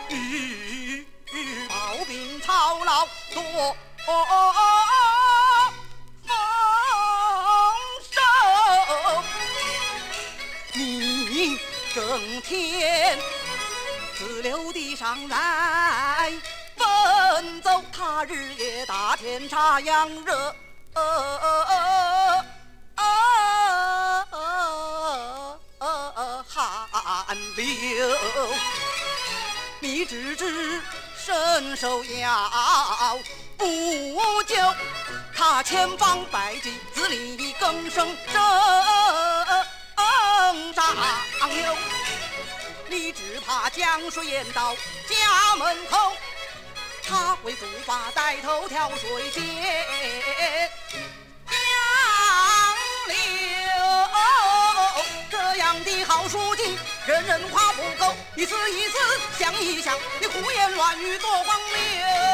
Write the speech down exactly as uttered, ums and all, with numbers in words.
抱病操劳多丰收，你整天自留地上来奔走，他日夜打天插阳热寒流，你只知身受药不救，他千方百计自力更生挣上游，你只怕江水淹到家门口，他为主把带头挑水涧杨柳，这样的好书经人人夸不够，一次一次想一想，你胡言乱语多荒谬。